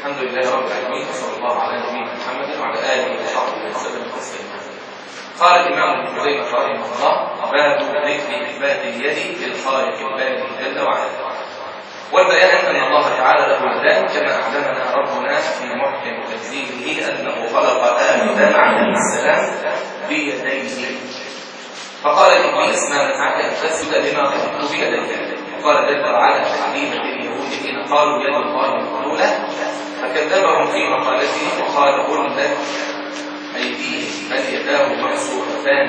الحمد لله رب العالمين، وصلى الله على نبينا محمد وعلى اله وصحبه وسلم تسليما. قال الامام ابن خزيمة رحمه الله: باب ذكر اثبات اليد للخالق الباري جل وعلا، والبيان ان الله تعالى له يدان كما اعلمنا ربنا في محكم تنزيله انه خلق ادم عليه السلام بيديه، فقال ابليس: ما منعك ان تسجد لما خلقت بيديه؟ وقال جل وعلا تعليما لليهود حين قالوا يد الله مغلوله، فكذبهم في مقالته وقال: غلت ايديهم بل يداه مبسوطتان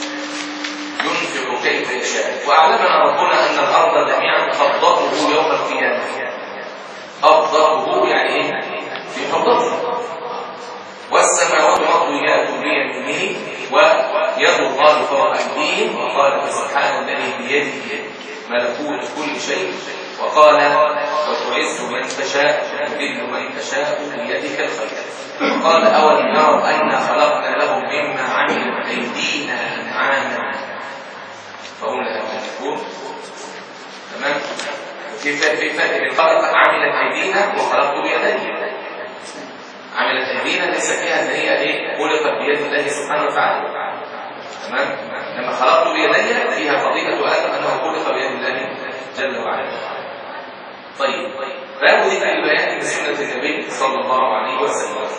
ينفق كيف يشاء. واعلمنا ربنا ان الارض جميعا قبضته يوم القيامه. قبضته يعني ايه؟ في قبضته. والسماوات مطويات بيمينه ويد الله فوق ايديهم، وقال: سبحان الذي بيده ملكوت كل شيء، وقال: وتعز من تشاء وتذل من تشاء بيدك الخير. وقال: اولم يروا انا خلقنا لهم مما عملت ايدينا انعاما فهم لها مالكون. تمام؟ في فرق بين خلق عملت ايدينا وخلقت بيدي. عملت ايدينا ليس فيها ان هي ايه؟ خلقت بيد الله سبحانه وتعالى. تمام؟ لما خلقت بيدي فيها فضيلة ادم انه خلق بيد الله جل وعلا. طيب، باب ذكر البيان بسنة النبي صلى الله عليه وسلم.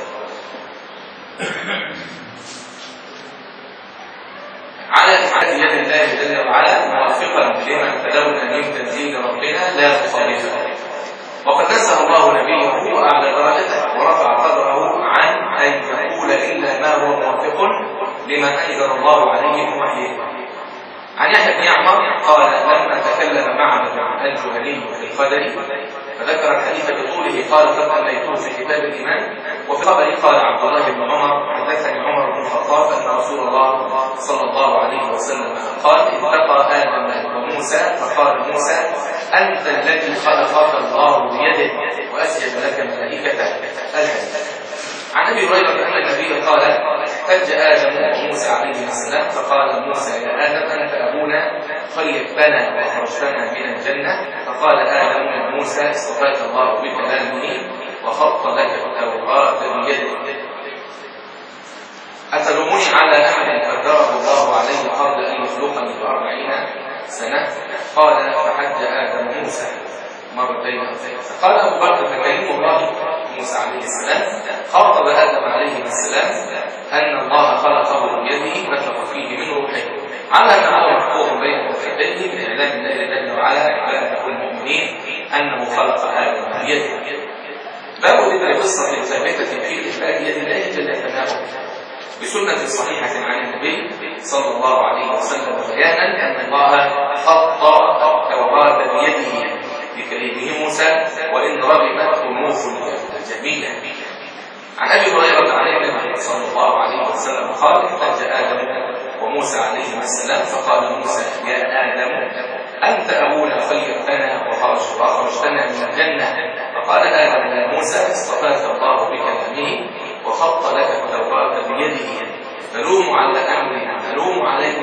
على إفعال يد الله جل وعلا موافقا لما تلونا من تنزيل ربنا لا مخالفه، وقد نزه الله نبيه واعلى درجته ورفع قدره عن ان يقول الا ما هو موافق لما انزل الله عليه من وحيه. عن يحيى بن عمر قال: لما تكلم معبد الجهني في القدر فذكر الحديث بطوله قال: قد امليته في كتاب الايمان. وفي الخبر قال عبد الله بن عمر: حدثني عمر بن الخطاب ان رسول الله صلى الله عليه وسلم قال: التقى ادم وموسى فقال موسى: انت الذي خلقك الله بيده واسجد لك ملائكته. الحديث. عن ابي هريره ان النبي قال: احتج ادم وموسى عليه السلام فقال موسى: يا ادم انت ابونا خيبتنا واخرجتنا من الجنه. فقال ادم يا موسى: اصطفاك الله بكلامه وخط لك التوراه بيده. اتلومني على امر قدره الله عليه قبل ان يخلقني ب40 سنه؟ قال: فحج ادم موسى مرتين. فقال ابو بكر: فكريم الله موسى عليه السلام خاطب ادم عليه السلام ان الله خلقه بيده نفخ فيه من روحه، على ما هو محفوظ بين الكتابين من اعلام الله جل وعلا عباده المؤمنين انه خلق ادم بيده. باب ذكر قصه ثابته في اثبات يد الله جل ثناؤه بسنه صحيحه عن النبي صلى الله عليه وسلم بيانا ان الله خط التوراه بيده بكلمه موسى وان رغمت انوف الجميله. عن ابي هريره عن النبي صلى الله عليه وسلم قال: احتج ادم وموسى عليهما السلام فقال موسى: يا ادم انت ابونا خيرتنا واخرجتنا من الجنه. فقال ادم يا موسى: اصطفاك الله بكلامه وخط لك التوراه بيده. تلوم على امر تلوم عليك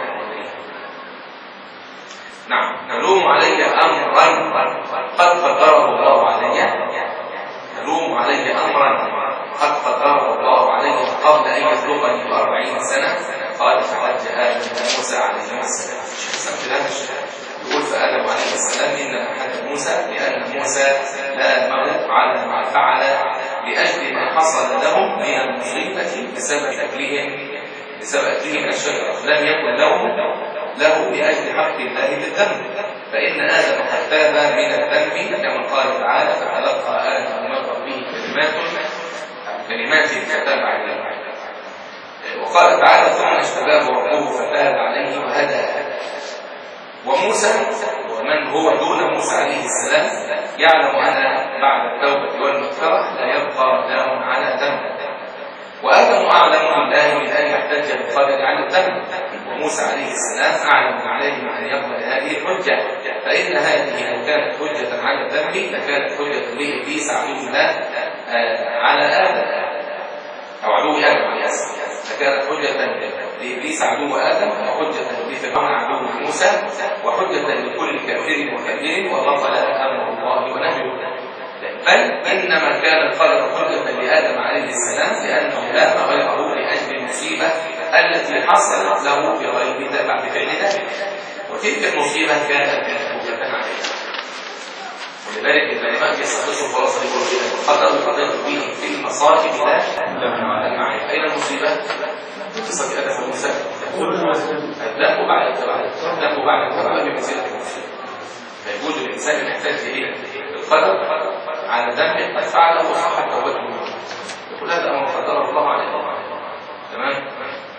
تلوم علي امرا قد قدره الله علي. تلوم علي امرا قد قدره الله علي قبل ان يخلقني ب40 سنه. قال: فحج ادم موسى عليه السلام. يقول فادم عليه السلام: انما حج موسى لان موسى لامه على ما فعل لاجل ما حصل لهم من المصيبه بسبب اكلهم الشجره، لم يكن له لاجل حق الله بالذنب، فان ادم قد تاب من الذنب كما قال تعالى: فتلقى ادم من ربه كلمات فتاب عليه. وقال تعالى: ثم اجتباه ربه فتاب عليه وهدى. وموسى ومن هو دون موسى عليه السلام يعلم ان بعد التوبه والمغفره لا يبقى دام على ذنب، وادم اعلم بالله من ان يحتج بالقدر عن الذنب، وموسى عليه السلام اعلم عليه من ان يقبل هذه الحجه، فان هذه لو كانت حجه على الذنب لكانت حجه لابليس عدو الله على ادم او عدو ادم عليه السلام، فكانت حجه لابليس عدو ادم وحجه لفرعون عدو موسى وحجه لكل كافر وكبير وبطل امر الله ونهيه. بل إنما كان القدر حجة لآدم عليه السلام لأنه لام غيره لأجل المصيبة التي حصلت له بغير بعد فعل ذلك، وتلك المصيبة كانت حجة عليه. ولذلك العلماء يستخلصوا خلاصة يقولوا القدر به في المصائب لا المعين. أين المصيبة؟ قصة آدم وموسى الذنب بعد التوبة بمثيرة المصيبة. فيجوز الإنسان يحتاج إلى القدر على ذنب قد فعله وصحت توبته منه، يقول هذا أمر قدره الله عليه. تمام؟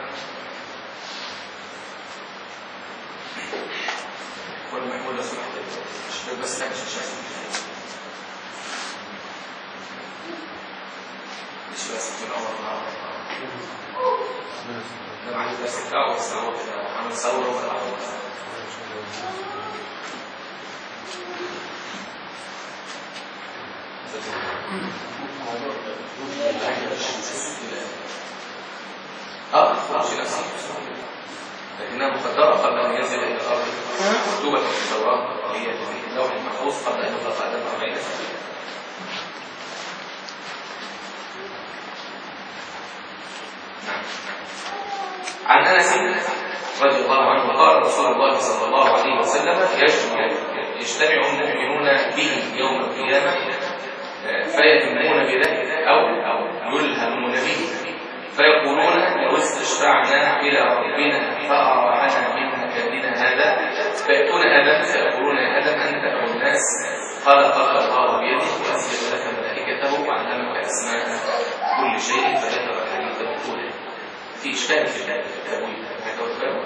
والمحمول لو سمحت بس لا مش بس من أول مرة ده معي بس بتاعه والصور عمل صوره ولا فرش نفسه لكنها مقدرة قبل أن ينزل إلى الأرض، مكتوبة في التوراة هي في اللوح المحفوظ قبل أن يخلق آدم 40 سنة. عن أنس رضي الله عنه قال رسول الله صلى الله عليه وسلم يجتمع المؤمنون به يوم القيامة فيتمون بذلك أو يلهمون به فيقولون لو استشفعنا إلى ربنا فأراحنا من مكاننا هذا، فيأتون آدم فيقولون يا آدم أنت أو الناس خلقك الله بيده وأسجد لك ملائكته وعلمك أسماء كل شيء فذكر الحديث بطوله. في إشكال في التأويل هذا هو الكلام.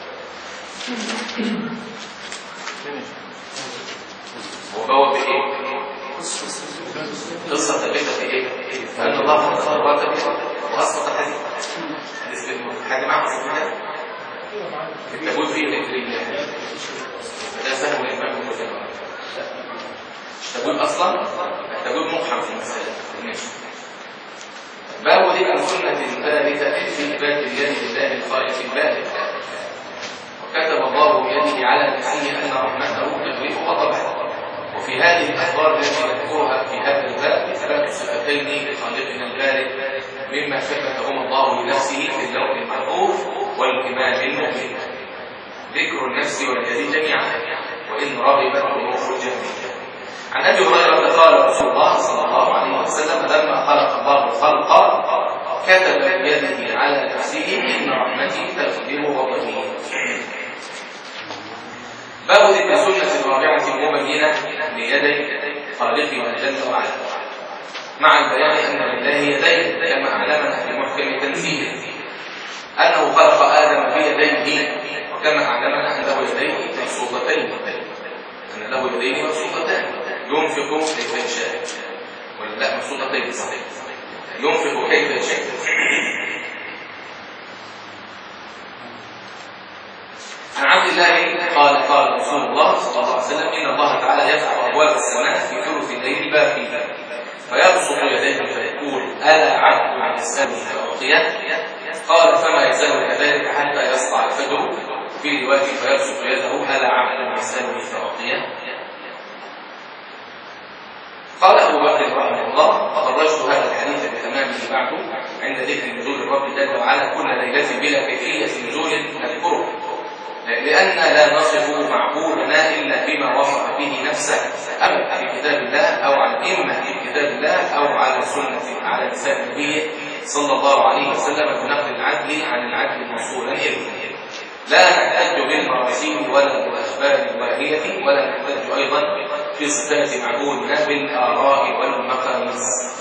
وهو بإيه؟ قصة ثابتة في إيه؟ فأن الله خلق وأسقط الحديث حاجة معه في الكتاب التأويل فيه الإكرام فده سهل الإمام المجمع. التأويل أصلا التأويل مقحم في المسألة. باب ذكر سنة ثالثة في إثبات اليد لله الخالق البارئ. وكتب الله بيده على نفسه أن رحمته تغرق غضبه. وفي هذه الأخبار التي نذكرها في هذا الباب إثبات صفتين لخالقنا البارئ مما ثبتهما الله لنفسه في اللوح المحفوظ والإمام المبين. ذكر النفس واليد جميعا وإن رغبت أنوف الجميع. عن أبي هريرة قال رسول الله صلى الله عليه وسلم لما خلق الله الخلق كتب بيده على نفسه إن رحمتي تغفر غضبي. باب ذكر سنة رابعة مبينة ليدي خالقنا جل وعلا مع البيان أن لله يدين كما أعلمنا في محكم تنزيله أنه خلق آدم بيديه وكما أعلمنا أن له يدين مبسوطتين أن له يدين مبسوطتان ينفق كيف يشاء ولا لا مبسوطتين صحيح ينفق كيف يشاء. عن عبد الله قال رسول الله صلى الله عليه وسلم إن الله تعالى يفتح أبواب السماء في ثلث الليل الباقي فيبسط يديه فيقول ألا عبد يسألني فأعطيه؟ قال فما يزال كذلك حتى يسطع الفجر. في رواية فيبسط يده ألا عبد يسألني فأعطيه. قال أبو بكر رحمه الله خرجت هذا الحديث بتمامه بعد عند ذكر نزول الرب جل وعلا كل ليلة بلا كيفية نزول نذكره لأن لا نصف معبودنا إلا بما وصف به نفسه أما في كتاب الله أو عن إما في كتاب الله أو على سنة على لسان نبيه صلى الله عليه وسلم بنقل العدل عن العدل موصولا إليه. لا نحتج بالمراسيل ولا بالأخبار الواهية ولا نحتج أيضا في صفات معبودنا بالآراء والمقاييس.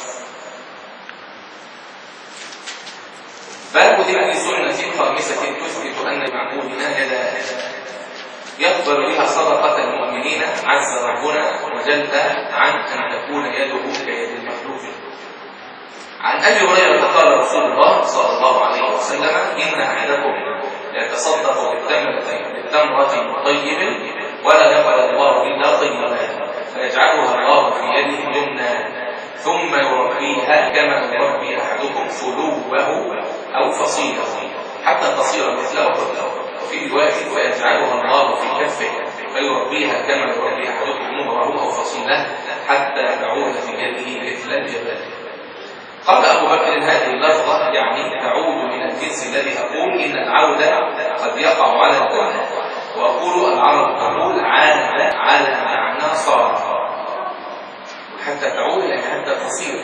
باب ذكر سنة خامسة تثبت أن معبودنا يدا يقبل بها صدقة المؤمنين عز ربنا وجل عن أن تكون يده كيد المخلوق. عن أبي هريرة قال رسول الله صلى الله عليه وسلم إن أحدكم يتصدق بالتمرة طيب ولا يقبل الله إلا طيبا فيجعلها الله في يده اليمنى ثم يربيها كما يربي أحدكم فلوه أو فصيله حتى تصير مثله. وفي رواية ويجعلها الله في كفه فيربيها كما يربي احدكم امه او فصيله حتى تعود في يده مثل الجبل. قال ابو بكر هذه اللفظه يعني تعود من الجنس الذي اقول ان العوده قد يقع على الدم، واقول العرب تقول عاد على معنى صار، حتى تعود يعني حتى تصير.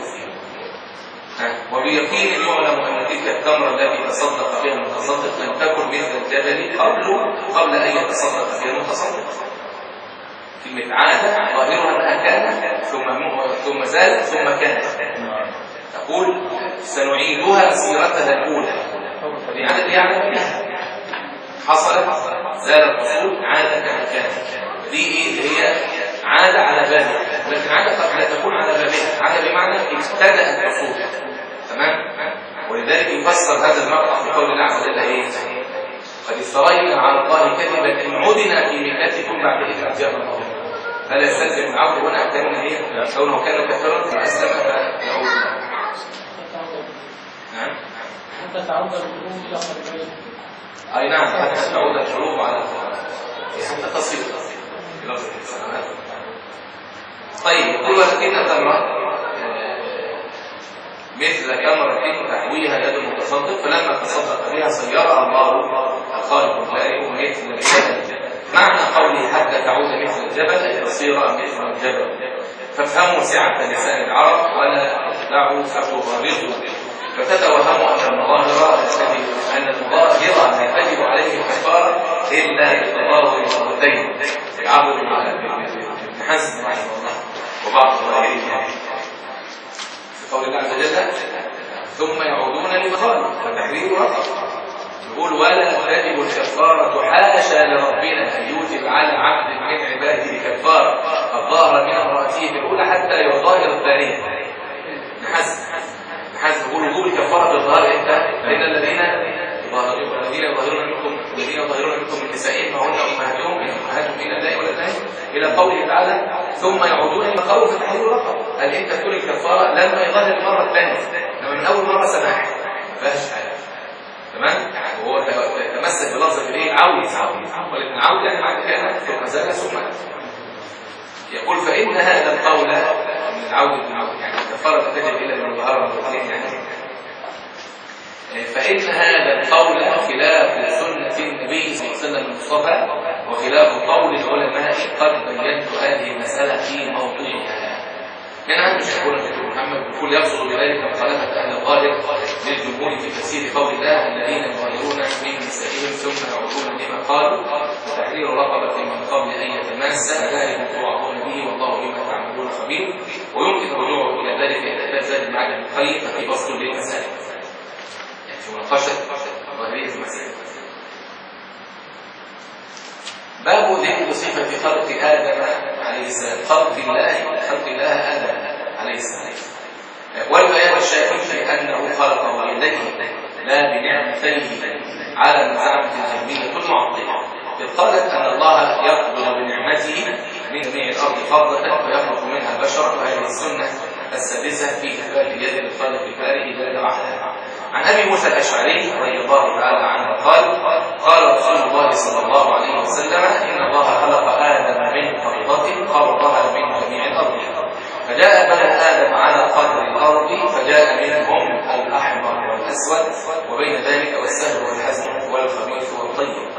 وبيقين يعلم ان تلك التمره التي تصدق بها المتصدق لم تكن مثل الجبل قبل ان يتصدق بها المتصدق. كلمه عاد ظاهرها انها كانت ثم زالت ثم كانت. تقول سنعيدها سيرتها الاولى، فلعدد يعني حصلت زال الرسول عاد كما كان. دي ايه هي؟ عاد على بابه، لكن عاد قد لا تكون على بابها، عاد بمعنى ابتدأ الرسول. تمام؟ ولذلك يفسر هذا المقطع بقول الله عز وجل ايه؟ قد افترينا على الله كذبا ان عدنا في ملتكم بعد اذ انجانا الله. فلا يستلزم العبد هنا كان ايه؟ كونه كان كافرا فاسلم فيعود. نعم؟ حتى تعود القلوب الى قلبين. اي نعم، حتى تعود القلوب على حتى تصل الى لفظ الانسان. طيب كل ولكن تمره مثل تمرة تحويها يد المتصدق، فلما تصدق بها صيرها الله الخالق البارئ مثل الجبل. معنى قوله حتى تعود مثل الجبل أي تصير مثل الجبل. فافهموا سعة لسان العرب ولا تدعوا فتغالطوا فتتوهموا أن المظاهر لا تجب عليه الكفارة إلا بتظاهر مرتين في عبد بن حزم رحمه الله وبعض الظاهرين في قول الله عز وجل ثم يعودون لما قالوا فتحرير رقبة. يقول ولا تجب الكفارة حاشا لربنا أن يوجب على عبد من عباده كفارة الظاهر من امرأته في الأولى حتى يظاهر الثانية. نحس يقول وجوب الكفارة بالظاهر إمتى؟ لأن الذين يظاهرون منكم من نسائهم وهن أمهاتهم إلى الله ولدهم إلى قوله تعالى ثم يعودون إلى قوله فتحرير رقبة. قال إمتى تكون الكفارة؟ لما يظاهر المرة الثانية، لما من أول مرة سماح فاش حاجة. تمام؟ وهو تمسك بلفظ الايه؟ عود، ولكن عود يعني بعد كده ثم زال ثم يقول فإن هذا القول من العود يعني الكفارة لا تجب إلا من ظهر الركعتين يعني. فإن هذا القول خلاف سنة النبي صلى الله عليه وسلم المصطفى وخلاف قول العلماء قد بينت هذه المسألة في موضوعها. هنا مش يقول محمد بيقول يقصد بذلك مخالفة أهل الظاهر للجمهور في تفسير قول الله الذين يظاهرون من نسائهم ثم يعودون لما قالوا وتحرير رقبة من قبل أن يتماسى ذلك توعظون به والله بما تعملون خبير. ويمكن الرجوع إلى ذلك إذا كان زاد معنا من خير ففي بسط للمسائل يعني في مناقشة ظاهرية المسائل. باب ذكر صفة خلق آدم عليه السلام، خلق الله آدم عليه السلام، والبيان الشاكل في أنه خلقه بيديه لا بنعمتيه على مزعمة الجهمية المعطلة. إذ قالت أن الله يقبض بنعمته من جميع الأرض فضة ويخلق منها البشر، وهذه السنة السادسة في إثبات يد الخالق البارئ جل وعلا. عن أبي موسى الأشعري رضي الله تعالى عنه قال رسول الله صلى الله عليه وسلم إن الله خلق آدم من قبضة قبضها من جميع الأرض، فجاء بني آدم على قدر الأرض فجاء منهم الأحمر والأسود وبين ذلك والسهل والحزن والخبيث والطيب.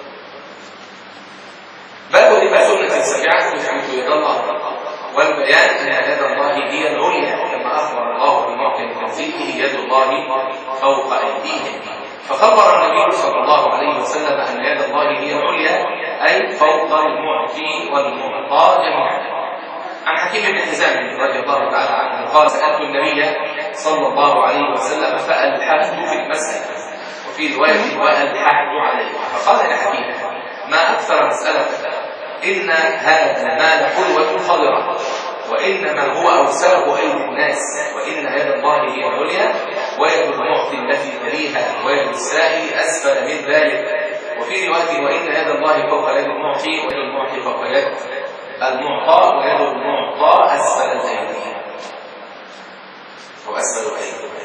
باب ذكر سنة سبعة تثبت يد الله، والبيان أن يد الله هي العليا كما أخبر الله بموطن تنزيله يد الله فوق أيديهم، فخبر النبي صلى الله عليه وسلم أن يد الله هي العليا أي فوق المعطي والمعطى جميعا. عن حكيم بن حزام رضي الله تعالى عنه قال سألت النبي صلى الله عليه وسلم فألححت في المسجد، وفي رواية وألححت عليه، فقال يا حكيم ما أكثر مسألة إن هذا المال حلوة خضرة وإنما هو أوساخ أيدي الناس، وإن يد الله هي العليا ويد المعطي التي تليها ويد السائل أسفل من ذلك، وفي رواية وإن يد الله فوق يد المعطي ويد المعطي فوق يد المعطى ويد المعطى أسفل الأيدي أو أسفل الأيدي.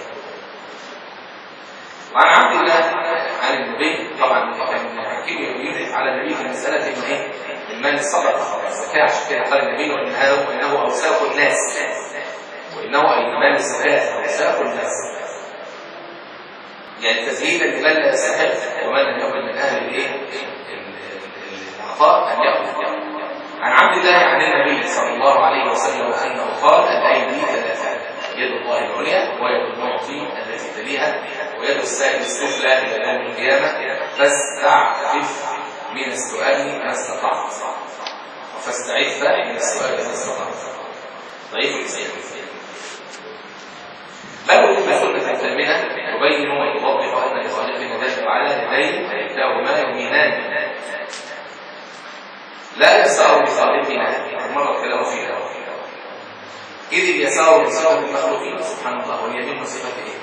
وعن عبد الله عن النبي طبعا كان حكيم يدرك على النبي في المسألة من مال الصدقة والزكاة. عشان كده قال النبي وإنه أوساخ الناس، وإنه أي مال الزكاة أوساخ الناس، يعني تزهيدا لمن لا يستحق ومن لم يكن من أهل العطاء أن يأخذ. عن عبد الله عن النبي صلى الله عليه وسلم أنه قال: الأيدي ثلاثة، يد الله العليا، ويد المعطي التي تليها، ويد السائل السفلى إلى يوم القيامة، فاستعفف من السؤال ما استطعت، فاستعف من السؤال ما استطعت. ضعيف الإسلام. باب السنة الثامنة يبين ويوضح أن لخالقنا جل وعلا يدين كلتاهما يمينان لا يسار لخالقنا، مر الكلام فيها، إذ اليسار من صفة المخلوقين سبحان الله، واليمين من صفة إيه؟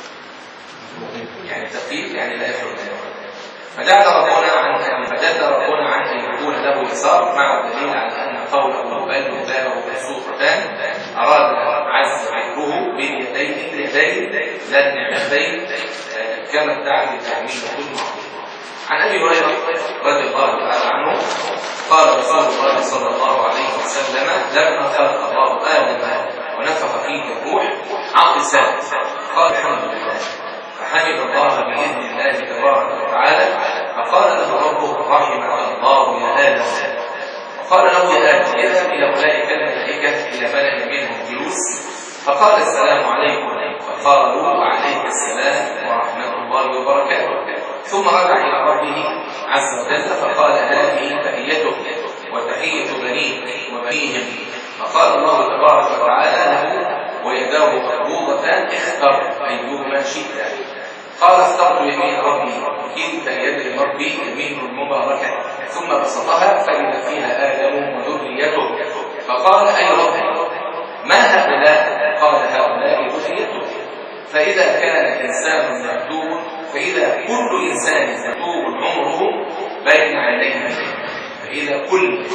يعني تقييد، يعني لا يخلق منه. فجعل ربنا عن أن يكون له يسار، مع الدليل على أن قوله بل وباء وسوقتان أراد عز ذكره باليدين لا النعمتين كما ادعى التعميم والمعروف. عن أبي هريرة رضي الله تعالى عنه قال رسول الله صلى الله عليه وسلم: لما خلق الله آدم ونفخ فيه الروح عطس، قال الحمد لله، فحمد الله بإذن الله تبارك وتعالى، فقال له ربه: رحمك الله يا آدم. وقال له: يا آدم اذهب إلى أولئك الملائكة إلى ملأ منهم جلوس، فقال: السلام عليكم، فقالوا: وعليك السلام ورحمة الله وبركاته. ثم رجع إلى ربه عز وجل فقال: هذه تحيتك وتحية بنيك وبنيهم. فقال الله تبارك وتعالى له: ويداه مقبوضتان، اختر أيهما شئت. قال: اخترت يمين ربي، كلتا يد ربي يمين المباركة. ثم بسطها فإذا فيها آدم وذريته. فقال: أي رب، ما هؤلاء؟ قال: هؤلاء ذريته. فإذا كان إنسان مكتوب، فإذا كل إنسان مكتوب عمره بين عينيه، فإذا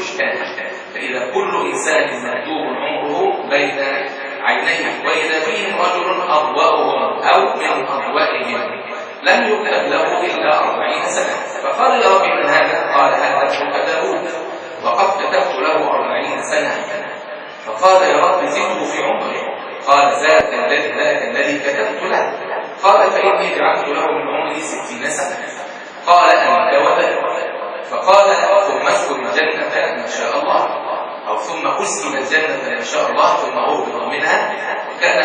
كل إنسان مكتوب عمره بين عينيه، وإذا فيهم رجل أضواؤهم أو من أضوائهم لم يكتب له إلا 40 سنة. فقال: يا رب من هذا؟ قال: هذا ابنك داود، وقد كتبت له 40 سنة. فقال: يا رب زده في عمره. قال: ذاك الذي كتبت له. قال: فإني جعلت له من عمري 60 سنة. قال: أنت ولد. فقال: ثم اسكن الجنة ما شاء الله، أو ثم أسكن الجنة ما شاء الله، ثم أهبط منها. وكان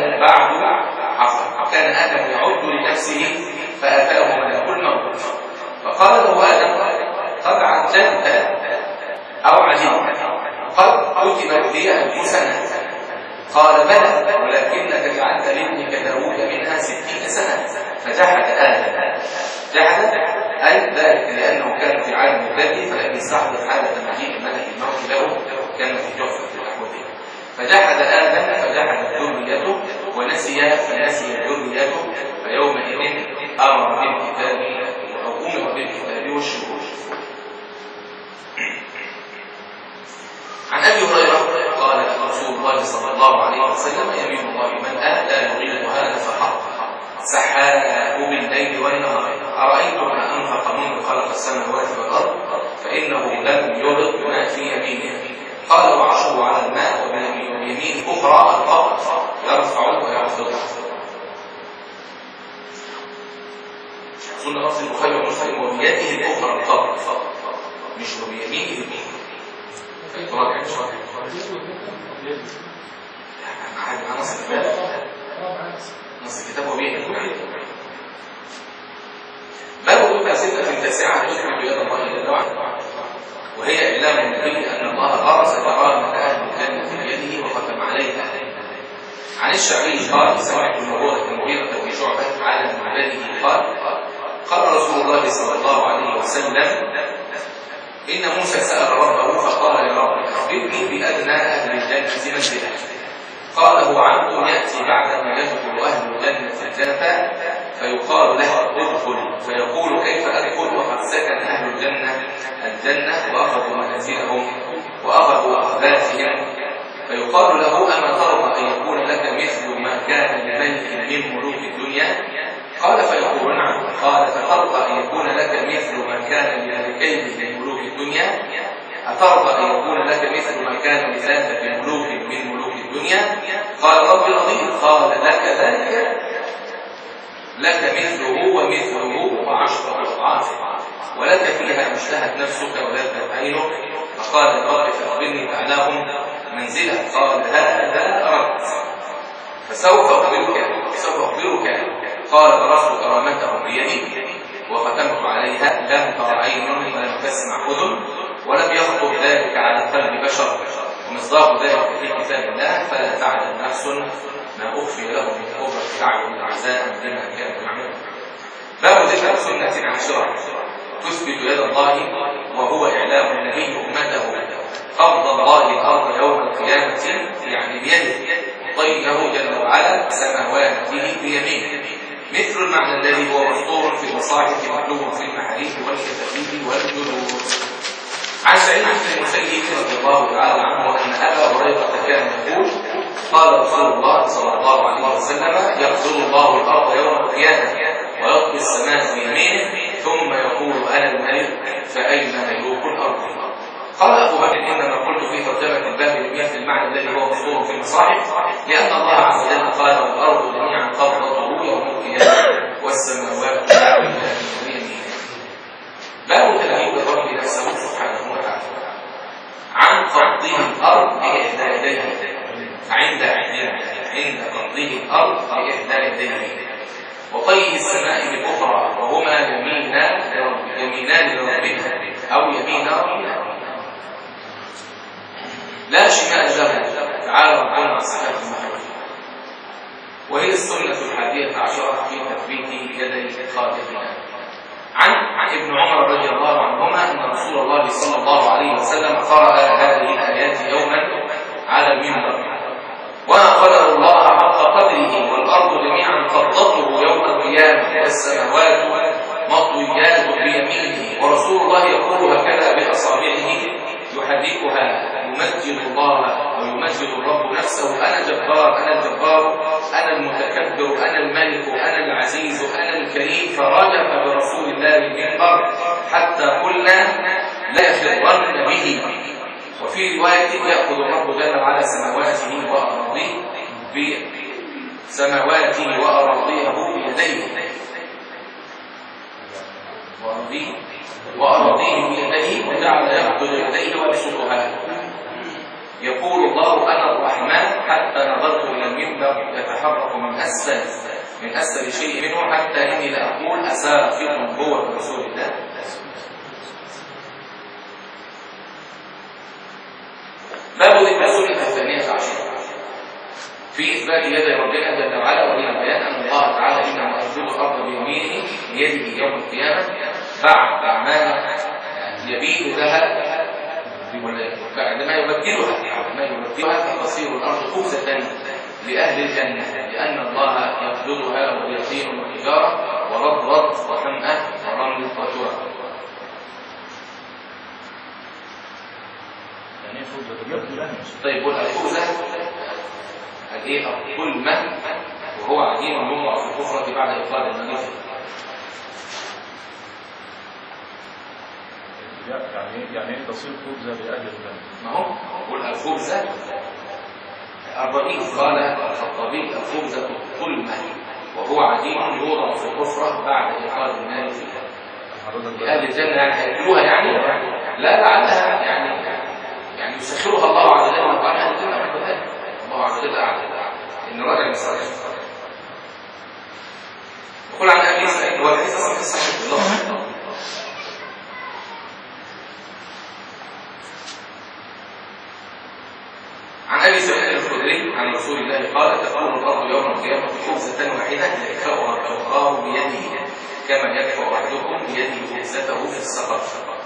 آدم يعد لنفسه فأتاه ملك الموت فقال له: آدم قد عجلت أو عجلت، قد كتبت لي 1000 سنة. قال: بلى، ولكنك جعلت لابنك داود منها 60 سنة. فجحد آدم. جحد أي ذلك لأنه كان في عالم البدء، فلم يستحضر حالة مجيء ملك الموت له، كان في جحفة الأحوال. فجحد آدم فجحدت ذريته، ونسي فنسي ذريته، فيومئذ أمر بالكتاب والشهود. عن أبي هريرة قال رسول الله صلى الله عليه وسلم: يمين الله من لا يغيب هذا فحق، سحاب بالليل والنهار، أرأيتم ما أنفق منذ خلق السماوات والأرض فإنه لم يغض ما في يمينه. قال: وعرشه على الماء، وبيمين أخرى الأرض يرفعه ويعصره. سنة أصل البخاري ومسلم: وبيده الأخرى القبر، مش وبيمينه فيتراجع إن شاء الله. مع نص الكتاب، نص الكتاب وبيده. باب وضع 6 تثبت يد الله جل وعلا، وهي إعلام النبي أن الله غرس كرامة أهل الجنة بيده وختم عليها. عن الشعبي قال: سمعت المغيرة بن شعبة على معبده قال: قال رسول الله صلى الله عليه وسلم: إن موسى سأل ربه فقال: يا رب أخبرني بأدنى أهل الجنة منزلة. قال: هو عبد يأتي بعدما يدخل أهل الجنة الجنة فيقال له: ادخل، فيقول: كيف أدخل وقد سكن أهل الجنة وأخذوا منازلهم وأخذوا أخباثهم؟ فيقال له: أما ترضى أن يكون لك مثل ما كان لملك من ملوك الدنيا؟ قال: فيقول: نعم. قال: فترضى أن يكون لك مثل ما كان لملكين من ملوك الدنيا؟ أترضى أن يكون لك مثل ما كان لثلاثة ملوك من ملوك الدنيا؟ قال ربي رضيت. قال لك ذلك، لك مثله ومثله وعشر أضعاف، ولك فيها ما اشتهت نفسك ولذت عينك. فقال رب فأخبرني بأعلاهم منزلة. قال هذا أردت فسوف أخبرك. قال برست كرامته بيدي وختمت عليها، لم تر عين ولم تسمع أذن ولم يخطر ذلك على قلب بشر، ومصداق ذلك في كتاب الله. فلا تعلم نفس ما أخفي له من قرة أعين جزاء بما كانوا يعملون. باب ذكر سنة عاشرة تثبت يد الله، وهو إعلام النبي أمته قبض الله الأرض يوم القيامة يعني بيده، طيه جل وعلا سماواته بيمينه، مثل المعنى الذي هو مسطور في المصاحف مكتوب في المحاريب والكتاتيب والجلود. عن سعيد بن المسيب رضي الله تعالى عنه أن أبا هريرة كان يقول قال رسول الله صلى الله عليه وسلم يقبض الله الأرض يوم القيامة ويطوي السماء بيمينه ثم يقول أنا الملك فأين ملوك الأرض؟ قال أبو بكر إنما قلت في ترجمة الباب بمثل المعنى الذي هو مسطور في المصاحف، لأن الله عز وجل قال والأرض جميعا قبضته يوم القيامة والسماوات بيمينه. باب تلهيب الرب نفسه سبحانه وتعالى عن قبضه الأرض بإحدى يديه، عند قبضه الأرض بإحدى يديه، وطي السماء بالأخرى، وهما يمينان لربنا أو يمين ربنا لا شمال له تعالى ربنا عن صفات المخلوق. وهي السنة 11 في تثبيت يدي خالقنا. عن ابن عمر رضي الله عنهما أن رسول الله صلى الله عليه وسلم قرأ هذه الآيات يوما على المنبر: وما قدر الله حق قدره والأرض جميعا قبضته يوم القيامة والسماوات مطويات بيمينه، ورسول الله يقول هكذا بأصابعه يحركها يمجد الله ويمجد الرب نفسه: أنا جبار، أنا الجبار، أنا المتكبر، أنا الملك، أنا العزيز، أنا الكريم. فرجف برسول الله المنبر حتى قلنا لا يخرن به. وفي رواية يأخذ الرب جل وعلا سماواته وأراضيه بيديه وأراضيه بيديه، وجعل يقبض يديه ويبسطها. يقول الله: أنا الرحمن، حتى نظرت إلى المنبر يتحرك من أسفل شيء منه، حتى إني لأقول أسافر هو برسول الله. باب ذكر السنة 12 في إثبات يد ربنا جل وعلا، وهي بيان أن الله تعالى إنما يسجد الأرض بيمينه بيده يوم القيامة بعد ما يبيد لها، بعدما يبدلها فتصير الأرض خبزة لأهل الجنة، لأن الله يقبضها وهي طين وحجارة ورضرض وحمأة ورمل وتراب. طيب والخبزة الظلمة وهو عجين يوضع في الحفرة بعد إخراج المني. يعني تصير خبزة لأهل الجنة. ما هو قل الخبزة الرئيس قال الخطابي: الخبزة الظلمة وهو عجين يوضع في الحفرة بعد إخراج الماء فيها. لأهل الجنة يعني هيأكلوها يعني لا لعلها يعني يسخرها الله عز وجل وقال أهل الجنة بعد ذلك. الله عز وجل أعلم إن راجع مسألة. يقول عن أبي سعيد والحديث أصلا في صحيح الله. عن أبي سعيد الخدري عن رسول الله قال: تكون الأرض يوم القيامة خبزة واحدة يكفأها الكفار بيده كما يكفأ أحدكم بيده خبزته في السقط.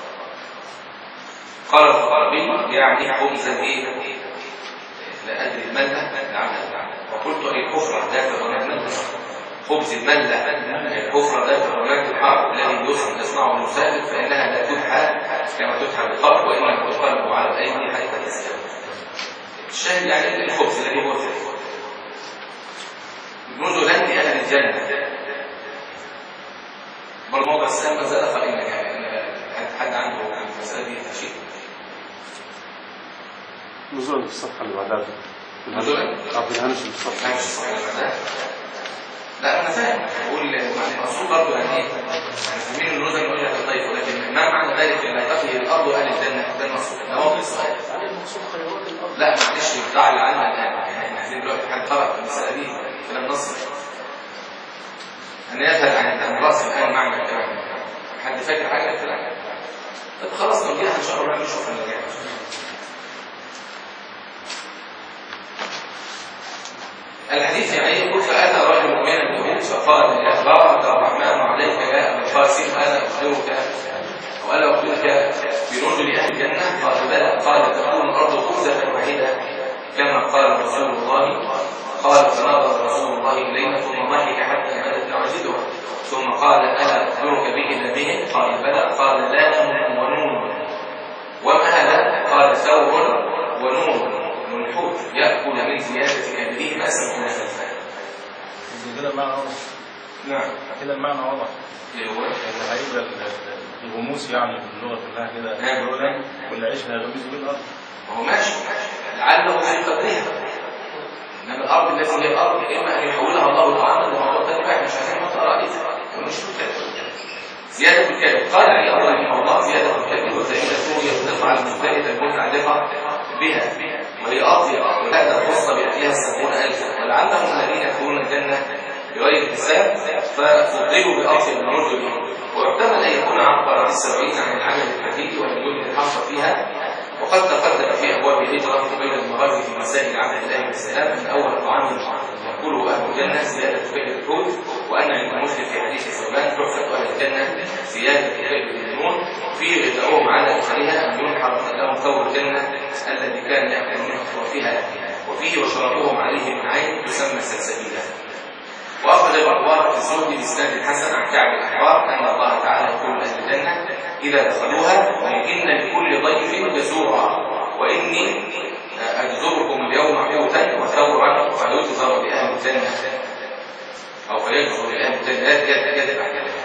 قال الخطابي: يعني خبزة لا أدري الملة وقلت أي الحفرة ذات الرماد، خبز الملة الحفرة ذات الرماد الحار الذي يصنع المسافر، فإنها لا تدحى كما تدحى بالقبر، وإنما تقلب على الأيدي حتى تستوي. الشاهد يعني الخبز الذي هو في نزلا لأهل الجنة. برضه موضع السلام ما زال قائما، يعني حد عنده المسألة دي شيء نزولا في الصفحة اللي بعدها نزولا؟ في الهامش في الصفحة. هامش الصفحة اللي بعدها؟ لا أنا فاهم، بقول المقصود برضه يعني إيه؟ يعني فاهمين النزل من وجهة الطيب، ولكن ما معنى ذلك لا تقي الأرض أهل الجنة؟ ده المقصود، ده موقف السؤال. يعني المقصود خيرات الارض. لا معلش بتاع العلم الآن، احنا عايزين دلوقتي حد خرج في المسألة دي كلام نصي. أن يذهب عن رأس الآن معنى الكلام. حد فاكر حاجة الكلام؟ طب خلاص نرجعها إن شاء الله نشوف نرجعها. الحديث يعني يقول فأتى رجل من اليهود فقال يا بارك الرحمن عليك يا أبا القاسم أنا أخبرك وألا أخبرك بنزل أهل الجنة؟ قال بلى. قال تكون الأرض خبزة واحدة كما قال رسول الله. قال فنظر رسول الله إلينا ثم ضحك حتى بدت نعجزها ثم قال ألا أخبرك بإلههم؟ قال بلى. قال لام ونون. وما هذا؟ قال ثور ونون منحوت يأكل من زيادة كبده ما سمعنا خلفه. كده المعنى واضح. نعم كده المعنى واضح. ايه هو؟ اللي هيبقى الغموس يعني باللغة كلها كده دولا والعيش هيغمس بيه الأرض. هو ماشي لعله في قدرها. إنما الأرض التي هي الأرض إما أن يحولها الله طعاما لموضوع ثاني بقى مش عايزين نحط رأيتها مش زيادة الكبد. قال علي الله رحمه الله زيادة الكبد وزائدته يطلق على المختلفة المتعلقة بها وهي أطيب وهذا خص بأكلها 70,000 ولعلهم الذين يدخلون الجنة بغير حساب ففضلوا بأطيب الرجل واحتمل أن يكون عبر ب70 عن العمل الكثير والمجهود الحاصل فيها. وقد تقدم في أبواب الهجرة بين المغازي في مسائل عبد الله بن سلام أن أول طعام يأكله أهل الجنة زيادة كبد الحوت، وأن عند مسلم في حديث ثوبان تحفة أهل الجنة زيادة كبد النون في غذاؤهم على أثرها أن ينحر لهم ثور الجنة الذي كان يأكل من أطرافها وفيه وشربوهم عليه من عين تسمى سلسبيلا. وأخرج الأخبار في الزهد بإسناد الحسن عن كعب الأحبار أن الله تعالى يقول أهل الجنة إذا دخلوها إن لكل ضيف جزورا وإني أجزركم اليوم حوتا وثورا فيجزر لأهل الجنة أو فيجزر لأهل الجنة يجب على كلمة.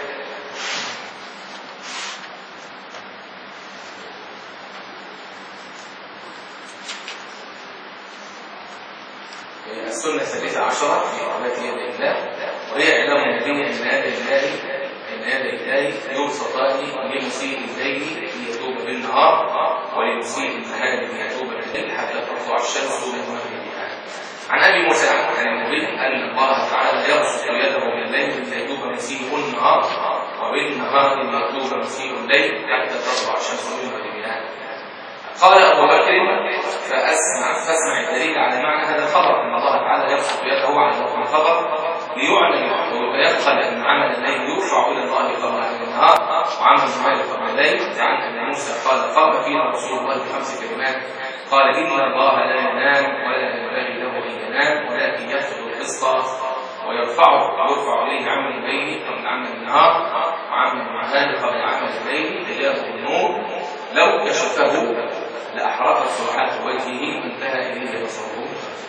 السنة 13 في قناة يد الله وهي إعلام النبي أن هذا الإله يبسطان لمسيء الليل ليتوب بالنهار ولمسيء النهار ليتوب بالليل حتى تطلع الشمس من مغربها. عن أبي موسى عن النبي أن الله تعالى يبسط يده بالليل ليتوب مسيء النهار وبالنهار ليتوب مسيء الليل حتى تطلع الشمس من مغربها. قال أبو بكر فاسمع الدليل على معنى هذا الخبر أن الله تعالى يبسط يده على الخبر ليعلم ويدخل أن عمل الليل يرفع إلى الله قبل النهار وعمل النهار قبل الليل. عن أبي موسى قال فينا رسول الله ب5 كلمات قال إن الله لا ينام ولا ينبغي له أن ينام ولكن يخفض القسط ويرفع إليه عمل الليل قبل عمل النهار وعمل النهار قبل عمل الليل حجابه النور لو كشفه لأحرق سرعات وجهه انتهى إليه بصره.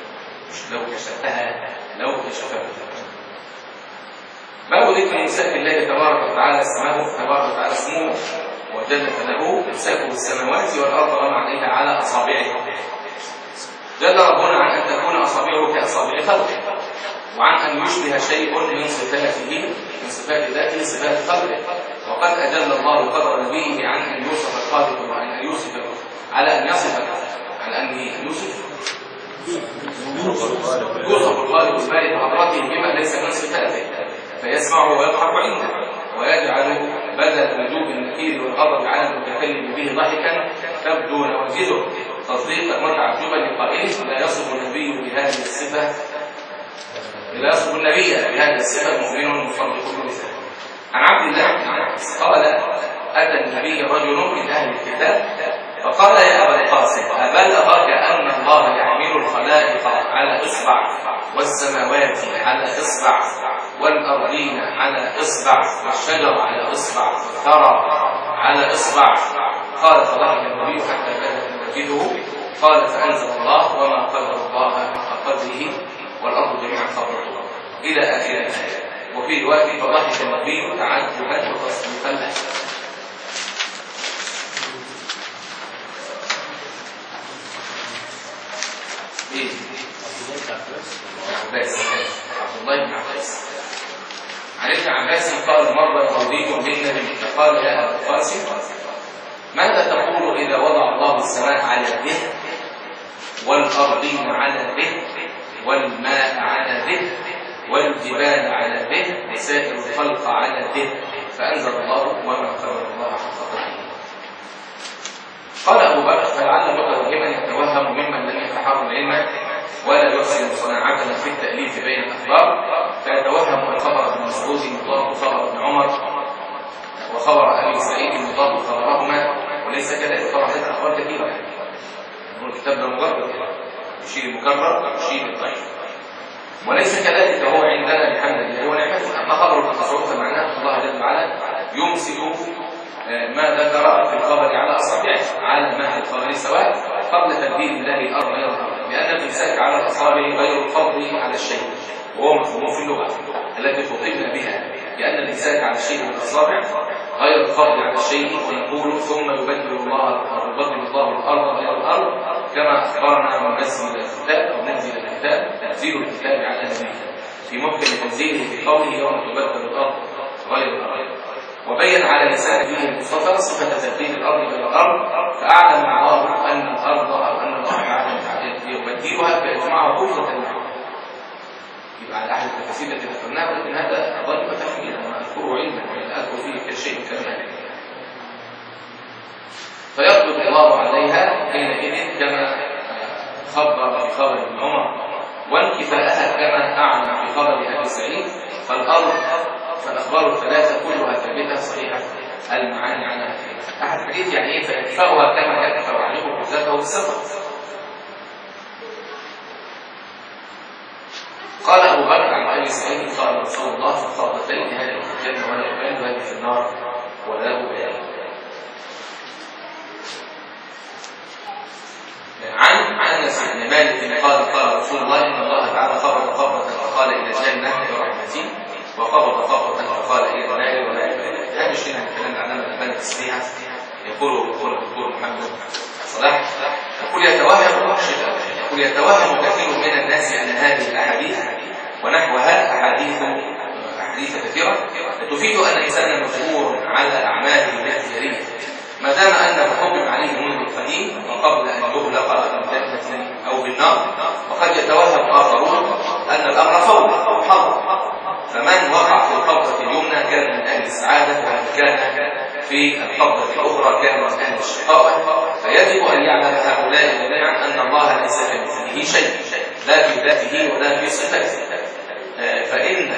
لو كشفها باب ذكر إمساك الله تبارك وتعالى اسمه وجل له إمساكه السماوات والأرض وما عليها على أصابعه. جل ربنا عن أن تكون أصابعه كأصابع خلقه وعن أن يشبه شيء من صفاته من صفات ذاته صفات خلقه. وقد أجل الله قدر نبيه عن أن يوصف الخالق وعن أن يوصف على أن يصف على أن يوصف الخالق البارئ بحضرته بما ليس من صفاته فيسمع ويضحك عنده ويجعل بدل وجوب النكير والغضب على المتكلم به ضحكا تبدو نواجذه تصديقا وتعجبا لقائله لا يصف النبي بهذه الصفه مؤمن مصدق بذلك. عن عبد الله بن عباس قال اتى النبي رجل من اهل الكتاب فقال يا ابا القاسم أبلغك أن الله يحمل الخلائق على إصبع والسماوات على إصبع والأرضين على إصبع والشجر على إصبع والثرى على إصبع؟ قال فضحك النبي حتى بدت نواجذه. قال فأنزل الله وما قدر الله حق قدره والأرض جميعا قبضته إلى آخر الآية. وفي رواية فضحك النبي تعجبا وتصديقا له. عباس عبد الله بن عباس عن ابن عباس قال مر يهودي بالنبي فقال يا ابا القاسم ماذا تقول اذا وضع الله السماء على الدهر والارضين على الدهر والماء على الدهر والجبال على الدهر وسائر الخلق على الدهر فانزل الله وما قدر الله حق قدره. قال ابو بكر فلعل متوهما يتوهم ممن لم يتحرى العلم ولا يحسن صناعتنا في التاليف بين الاخبار فيتوهم ان خبر ابن مسعود مضاد خبر ابن عمر وخبر ابي سعيد مضاد خبرهما وليس كذلك. طبعا هذه الاخبار كثيره يعني الكتاب ده مجرد يشير المكرر ويشير الضعيف وليس كذلك هو عندنا بحمد الله ونعمته. اما خبر ابن مسعود فمعناه ان الله جل وعلا يمسك ما ذكر في الخبر على اصابعه على ما الخبر سواء قبل تبديل الله الارض غير الارض لان الامساك على الاصابع غير الفضل على الشيء وهو مفهوم في اللغه التي خطبنا بها لان الامساك على الشيء بالاصابع غير الفضل على الشيء ونقول ثم يبدل الله الارض غير الارض كما اخبرنا منزل الكتاب او منزل الكتاب تنزيل الكتاب على نبيه في محكم تنزيله في قوله يوم تبدل الارض غير الارض وبين على لسان نبيه المصطفى صفه تبديل الارض غير الارض فاعلم الله ان الارض او ان الله تعالى يبدلها فيجمعها كفره معه. يبقى على احد التفاسير التي ذكرناها ولكن هذا ظن وتحميل انا اذكره علما ولا اذكر فيه كشيء كمان. فيقبض الله عليها حينئذ كما خبر في خبر ابن عمر وانكفاءها كما اعلم في خبر ابي سعيد فالاخبار الثلاثه كلها ثابته صحيحه المعاني عنها. احد الحديث يعني ايه فيكفاها كما يكفى عليه ذاته بالسفر. قال ابو بكر عن ابي سعيد قال رسول الله في الخاطبتين هذه في الجنه ولا يبال هذه في النار ولا يبال. عن انس بن مالك قال رسول الله ان الله تعالى قبض قبضه فقال الى الجنه برحمتي وقبض قبضه فقال الى النار ولا يبال. هذا الشيء من كلام العلامه الالباني التسبيح يقول الدكتور محمد صلاح يقول يتوهم كثير من الناس ان هذه الاحاديث ونحوها احاديث كثيره تفيد ان الانسان مجبور على اعماله الاختياريه ما دام انه حكم عليه منذ القديم وقبل ان يغلق بالجنه او بالنار. وقد يتوهم اخرون ان الامر فوضى او حظر فمن وقع في القبضه اليمنى كان من اهل السعاده ومن كان في القبضه الاخرى كان من اهل الشقاوه. فيجب ان يعلم هؤلاء جميعا ان الله ليس كمثله شيء لا في ذاته ولا في صفاته. فإن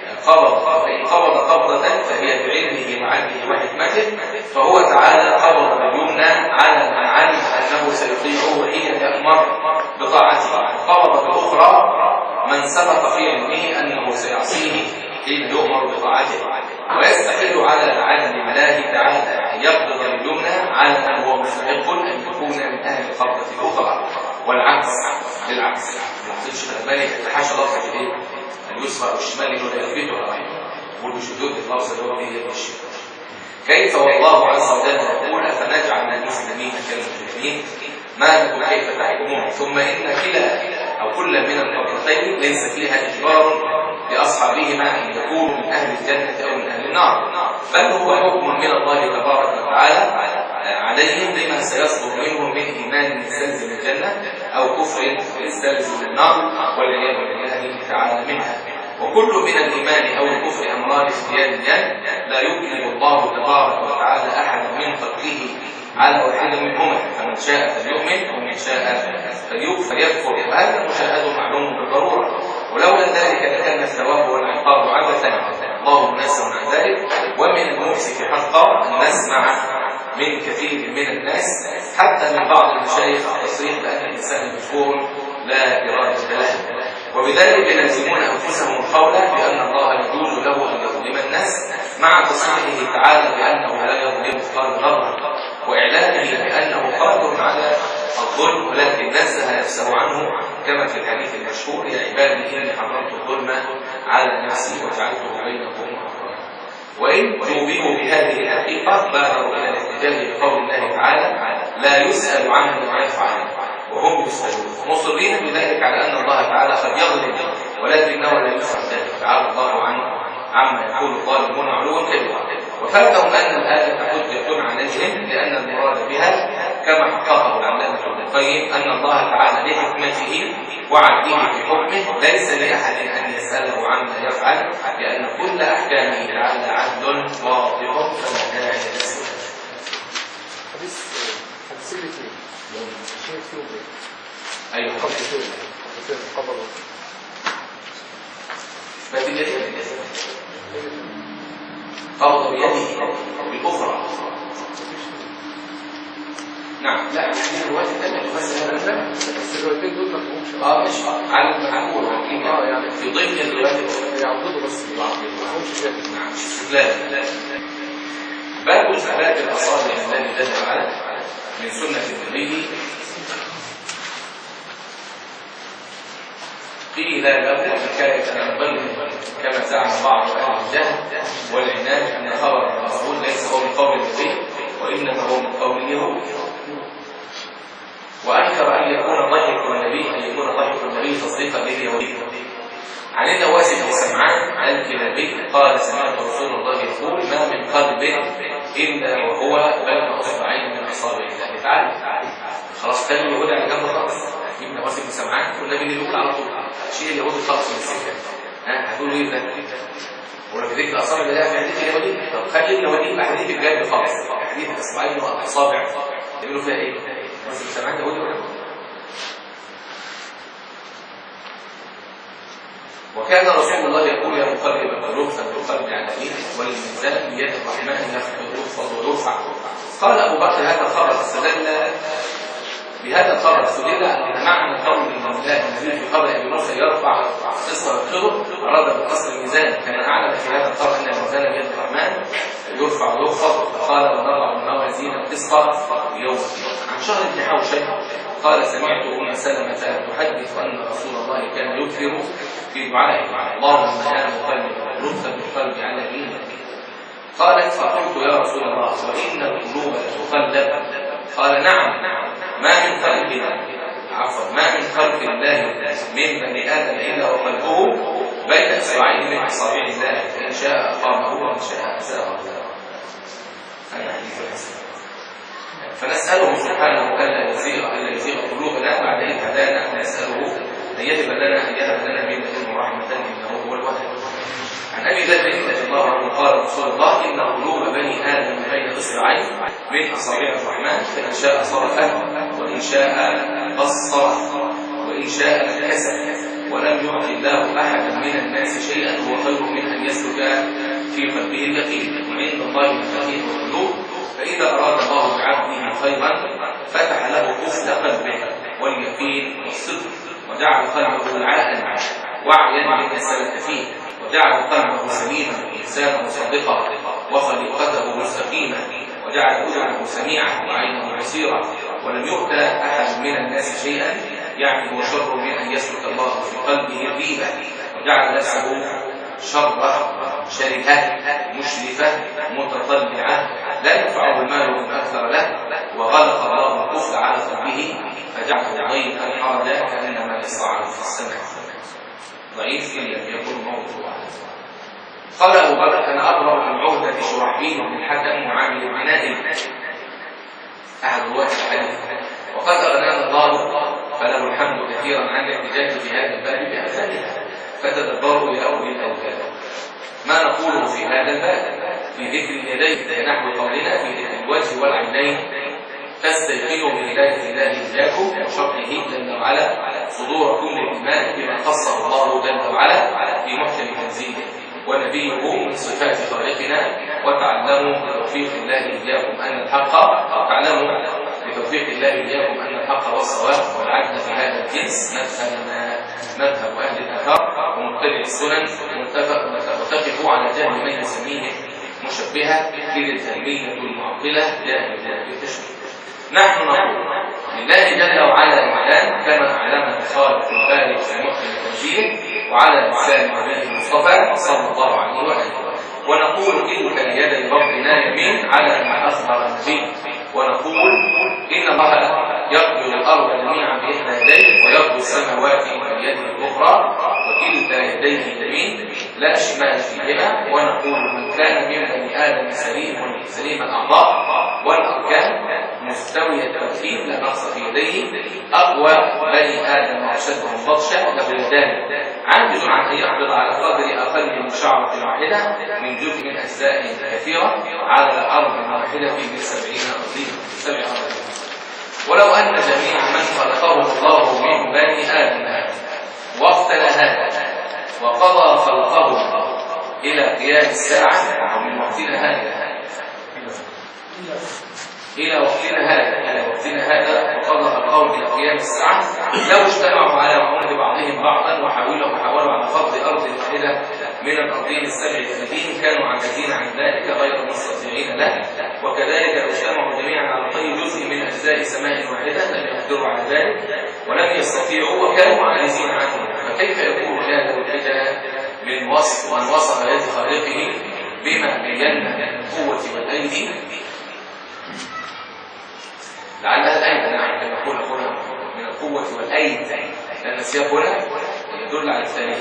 قبض قبضة فهي بعلمه وعدله وحكمته فهو تعالى قبض اليمنى على من علم أنه سيطيعه وهي يأمر بطاعته قبض الأخرى من سبق في علمه أنه سيعصيه حين يؤمر بطاعته ويستحيل على عدم الله تعالى أن يقبض اليمنى على من هو مستحق أن يكون من أهل القبضة الأخرى والعكس بالعكس. الشمالي يتحاشى لفظ الايه؟ اليسرى والشمال ولا يثبتها والوجود اللفظ اللي هو به الشمال. كيف والله عز وجل يقول فنجعل المسلمين كالمجرمين ما لكم كيف تحكمون ثم ان كل من القبضتين ليس فيها اجبار لاصحابهما ان يكونوا من اهل الجنه او من اهل النار بل هو حكم من الله تبارك وتعالى عليهم بما سيصدر منهم من ايمان يستلزم الجنه او كفر يستلزم النار والعياذ بالله تعالى منها. وكل من الايمان او الكفر امران اختياريان لا يكلف الله تبارك وتعالى احدا من خلقه على واحد منهما فمن شاء فليؤمن ومن شاء فليكفر وهذا المشاهد معلوم بالضروره ولولا ذلك لكان الثواب والعقاب عبثا الله منزه عن ذلك. ومن المؤسف حقا ان نسمع من كثير من الناس حتى من بعض المشايخ التصريح بان الانسان مجبور لا اراده له وبذلك يلزمون انفسهم القول بان الله يجوز له ان يظلم الناس مع تصريحه تعالى بانه لا يظلم مثقال ذره واعلانه بانه قادر على الظلم ولكن نزه نفسه عنه كما في الحديث المشهور يا عبادي اني حرمت الظلم على نفسي وجعلته بينكم وإن توبوا بهذه الحقيقة بادروا إلى الاحتجاج بقول الله تعالى لا يسأل عنه ما يفعل وهم يسألون مصرين بذلك على أن الله تعالى قد يغلب ولكنه لا يفعل ذلك تعالى الله عما يقول الظالمون علوا كبيرا. وفاتهم أن الآية حجة عليهم لأن المراد بها كما حققه العلامة ابن القيم أن الله تعالى لحكمته وعدله في حكمه ليس لأحد أن يسأله عما يفعل لأن كل أحكامه تعالى عدل واضح فلا داعي للسؤال. حديث الاثنين شيء فيه أيوه قبل قبض بيده بالأخرى. نعم لا يعني الروايات الثانية بس الروايتين دول ما فيهمش مش على المعقول يعني في ضمن الروايات يعضدوا بس بعض ما فيهمش شيء. نعم لا باب ثبات الأصابع الذي دل على من سنة النبي قيل له حكاية البين كما زعم بعض أهل الجهل والعناد أن خبر الرسول ليس هو من قول النبي وإنما هو من قول اليهود وأنكر أن يكون ضحك النبي تصديقا لليهود. عن النواس بن سمعان الكلابي قال سمعت رسول الله يقول ما من قلب إلا وهو بين أصبعين من أصابع الله تعالى. خلاص كان اليهود على جنب خالص. ابن نواس بن سمعان والنبي اللي يقول على طول شيء اليهود خالص من السكة. هتقولوا ايه ده؟ ولكن ذكر الأصابع ده في حديث اليهودي. طب خلي اليهودي يبقى حديث الجانب خالص. حديث الأصبعين والأصابع يقولوا فيها ايه؟ نواس بن سمعان يهودي ولا وكان رسول الله يقول يا مقلب القلوب ثبت قلبي على دينك وللميزان بيد الرحمن يخفض ويرفع. قال أبو بكر هذا الخبر استدل بهذا الخبر استدل أن معنى قول النبي في خبر أبي موسى يرفع قصة ويخفضه أراد بقصر الميزان كما أعلن في هذا الخبر أن الميزان بيد الرحمن يرفع ويخفض. فقال ونضع الموازين القسط يوم عن شهر بن حوشب قال سمعت أم سلمة تحدث أن رسول الله كان يكثر في دعائه اللهم يا مقلب القلوب ثبت قلبي على دينك. قالت فقلت يا رسول الله وإن القلوب لتقلب قال نعم ما من خلق الله من بني آدم إلا وقلبه بين إصبعين من أصابع الله فإن شاء أقامه وإن شاء أساءه. فنسأله سبحانه ألا يزيغ قلوبنا بعد إذ هدانا ونسأله أن يهب لنا من لدنه رحمة إنه هو الوهاب. عن أبي ذر رضي الله عنه قال رسول الله إن قلوب بني آدم بين إصبعين من أصابع الرحمن فإن شاء صرفه وإن شاء قصره وإن شاء نكسه ولم يعطي الله أحدا من الناس شيئا هو خير من أن يسلك في قلبه اليقين. وعند الله مفاتيح القلوب فإذا أراد الله بعبده خيرا فتح له قفل قلبه واليقين والصدق وجعل قلبه عاقلا وعيا لما سلك فيه وجعل قلبه سليما لسانه صادقا وخليقته مستقيما وجعل اذنه سميعا وعينه بصيرا ولم يؤت احد من الناس شيئا يعني هو شر من ان يسلك الله في قلبه الريبه وجعل نفسه شره شرهه مشرفه متطلعه لا ينفعه المال من اكثر له وغلق الله الكفر على قلبه فجعله ضيقا حرجا كانما يصعد في السماء ضعيف إن لم يكن موضوعا. قال أبو بكر أنا أبرأ من عهدة شرحبيل بن الحكم وعامل بن نائل أحد رواة الحديث وقد أغنانا الله فله الحمد كثيرا عن الاحتجاج في هذا الباب بأمثالها فتدبروا يا أولي الألباب ما نقوله في هذا الباب في ذكر اليدين نحو قولنا في ذكر الوجه والعينين تستيقنوا بهداية الله إياكم وشرحه جل وعلا صدوركم للإيمان بما خصه الله جل وعلا في محكم تنزيله ونبيه من صفات خالقنا وتعلموا بتوفيق الله إياكم أن الحق والصواب والعدل في هذا الجنس مذهب أهل الآثار ومتبع السنن وتقفوا على جهل من يسميه مشبهة إذ التهمية المعطلة جاهلة بالتشبيه. نحن نقول لله جل وعلا الإعلان كما أعلمنا الخالق البارئ في محكم التنزيل وعلى لسان نبيه المصطفى صلى الله عليه وسلم ونقول تلك اليد ربنا يمين على ما أخبر النبي ونقول إن الله يقبل الأرض جميعا بإحدى يديه ويقبل السماوات بيده الأخرى وكلتا يديه يمين لا شمال فيهما. ونقول من كان من بني آدم سليم الأعضاء والأركان مستوي الترتيب لا نقص في يديه أقوى بني آدم وأشدهم بطشا له يدان عاجز عن أن يقبض على قدر أقل من شعرة واحدة من جزء من أجزاء كثيرة على أرض واحدة ب 70 أرض. ولو أن جميع من خلقه الله من بني آدم واختل هذا وقضى خلقه إلى قيام الساعة من وقتنا هذا إلى وقتنا هذا وقضى خلقه إلى قيام الساعة لو اجتمعوا على عمر بعضهم بعضا وحاولوا على فضل أرض واحدة من الأرضين السبع الذين كانوا عاجزين عن ذلك غير مستطيعين له. وكذلك لو اجتمعوا جميعا على طي جزء من أجزاء سماء واحدة لم يقدروا على ذلك ولم يستطيعوا وكانوا عاجزين عنه. فكيف يكون هذا الابتداء من وصف يد خالقه بما بينا من القوة والأيدي؟ لعلها الآية كما يقول هنا من القوة والأيدي لأن السياق هنا يدل على الثانية.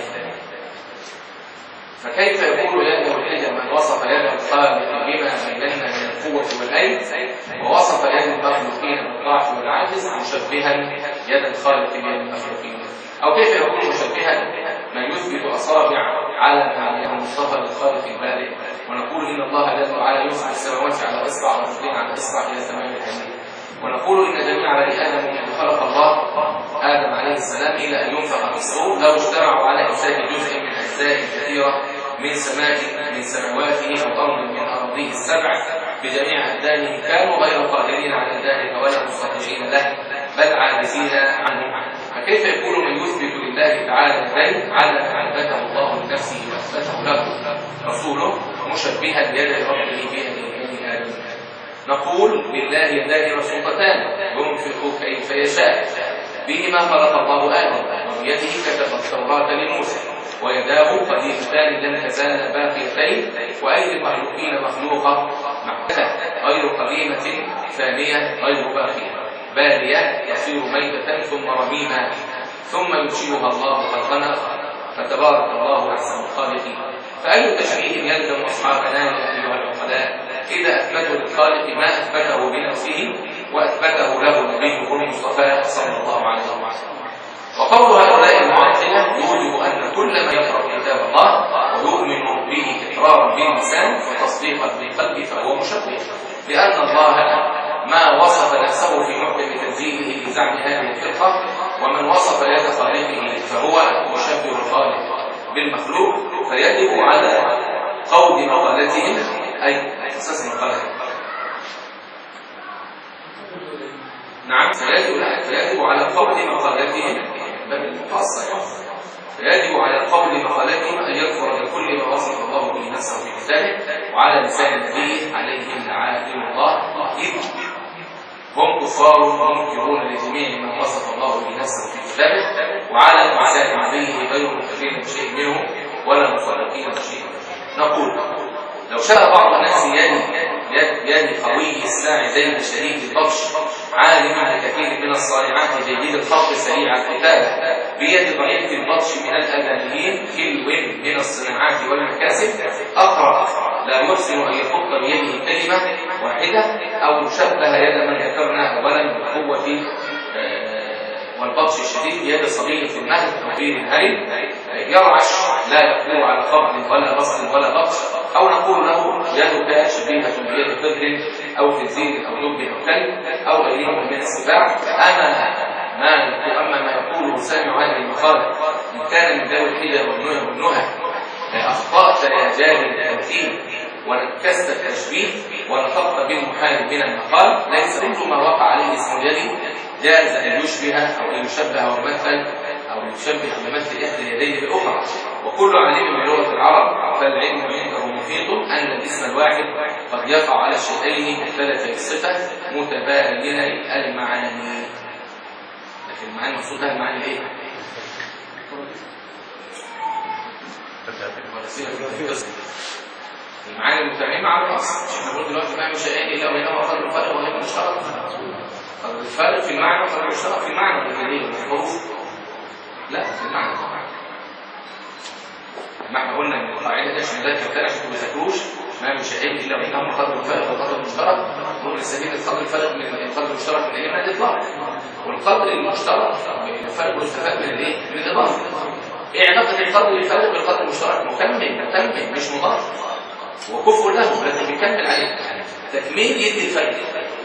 فكيف يقول يده الحجر من وصف يد الخالق بما بينا من القوة والأيد ووصف يد المخلوقين بالضعف والعجز مشبها يد الخالق بيد المخلوقين؟ أو كيف يكون مشبها من يثبت أصابع على ما المصطفى للخالق البارئ ونقول إن الله جل وعلا يمسك السماوات على إصبع والأرضين على إصبع إلى تمام الحديد ونقول إن جميع بني آدم من خلق الله آدم عليه السلام إلى أن ينفخ في الصور لو اجتمعوا على إمساك جزء من أجزاء كثيرة من سماواته أو أرض من أراضيه السبع بجميع أبدانهم كانوا غير قادرين على ذلك ولا مستطيعين له بل عاجزين عنه. فكيف يكون من يثبت لله تعالى البيت على ما أثبته الله لنفسه وأثبته له رسوله مشبها بيد ربه بيد آدم؟ نقول لله يدان مبسوطتان ينفق كيف يشاء بهما خلق الله آدم وبيده كتب التوراة لموسى ويداه قديمتان لن تزال باقيتين وأيدي المخلوقين مخلوقة محدثة غير قديمة ثانية غير باقية بالية تصير ميتة ثم رميمة ثم ينشئها الله خلقا فتبارك الله أحسن الخالقين. فأي تشبيه يلزم أصحابنا يا أيها العقلاء إذا أثبتوا للخالق ما أثبته بنفسه وأثبته له نبيه المصطفى صلى الله عليه وسلم؟ وقول هؤلاء المعطلة يوجب أن كل من يقرأ كتاب الله ويؤمن به إقرارا باللسان وتصديقا بالقلب فهو مشبه، لأن الله ما وصف نفسه في محكم تنزيله لزعم هذه الفرقة ومن وصف يد خالقه فهو مشبه الخالق بالمخلوق فيجب على قول مقالتهم أي أساس مقالتهم. نعم فيجب على قول مقالتهم فيجب على قول مقالتهم أن يكفر بكل ما وصف الله به نفسه في كتابه وعلى لسان نبيه عليه لعنة الله إذ هم كفار منكرون لجميع ما وصف الله به نفسه في كتابه وعلى لسان نبيه غير مخبرين بشيء منه ولا مفرقين بشيء. نقول لو شاء بعض الناس يد قوي الساعدين شديد البطش عالما بكثير من الصانعات جيد الخط سريع الكتابه بيد ضعيف البطش من الادميين كلو من الصناعات والمكاسب اقرب لا يحسن ان يحط بيده كلمه واحده او شبه يد من ذكرنا اولا بالقوه والبطش الشديد بيد صبي في المهد او بير الهرم يرعش لا يقوى على قبض ولا بسط ولا بطش او نقول له يدك شبيهه بيد طفل او خنزير او دب او كلب او غيرهما من السباع. اما ما يقوله سامع هذه المخالف ان كان من ذوي الحجر والنهى اخطات يا جاهل التمثيل ونكست التشبيه ونطقت بالمحال من المقال ليس كل ما وقع عليه اسم اليد جاز ان يشبه او ان يشبه ويمثل او يشبه بمثل احدى اليدين بالاخرى. وكل عالم بلغه العرب فالعلم عنده محيط ان الاسم الواحد قد يقع على الشيئين مختلفي الصفه متبايني المعاني. لكن المعاني المقصوده المعاني ايه؟ المعاني المتممة على الأصل. مش احنا بنقول دلوقتي ما من شيئين إلا وبينهما قدر الفرق وغير مشترك. قدر الفرق في المعنى وقدر المشترك في المعنى والدليل والحروف. لا في المعنى. ما احنا قلنا ان القاعدة دي عشان ذلك كده عشان ما تذاكروش ما من شيئين إلا وبينهما قدر الفرق وقدر المشترك. نقول نستفيد القدر الفرق من القدر المشترك من ايه؟ من الإطلاق. والقدر المشترك الفرق مستفاد من الايه؟ من الإضافة. ايه علاقة القدر بالفرق بالقدر المشترك؟ مكمل مش مضاف. وكفر له لكن بيكمل عليه تكميل يدي الفرق.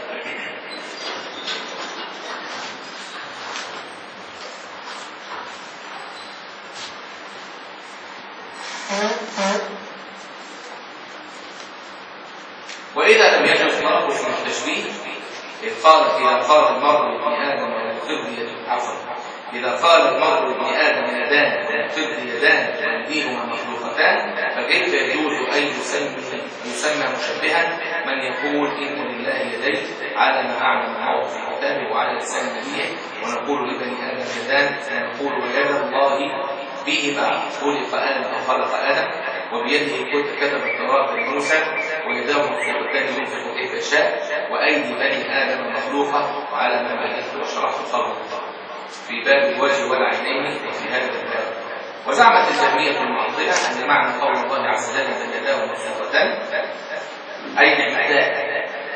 وإذا لم يجد تناقض من التشبيه إذا قال المرء لابن آدم إذا قال المرء لابن آدم يدان والقبض يدان وأيديهما مخلوقتان فكيف يجوز أن يسمى مشبها من يقول إن لله يدين على ما أعلم معه في كتابه وعلى لسان نبيه ونقول لبني آدم يدان ونقول ويد الله بهما خلق آدم أو خلق آدم وبيده كتب التوراة لموسى ويداه مخلوقتان ينفق كيف يشاء وأيدي بني آدم مخلوقة على ما بينته وشرحت قبل في باب الوجه والعينين وفي هذا الباب. وزعمت الجهمية المعطلة أن معنى قول الله عز وجل بل يداه مبسوطتان أي نعمتان،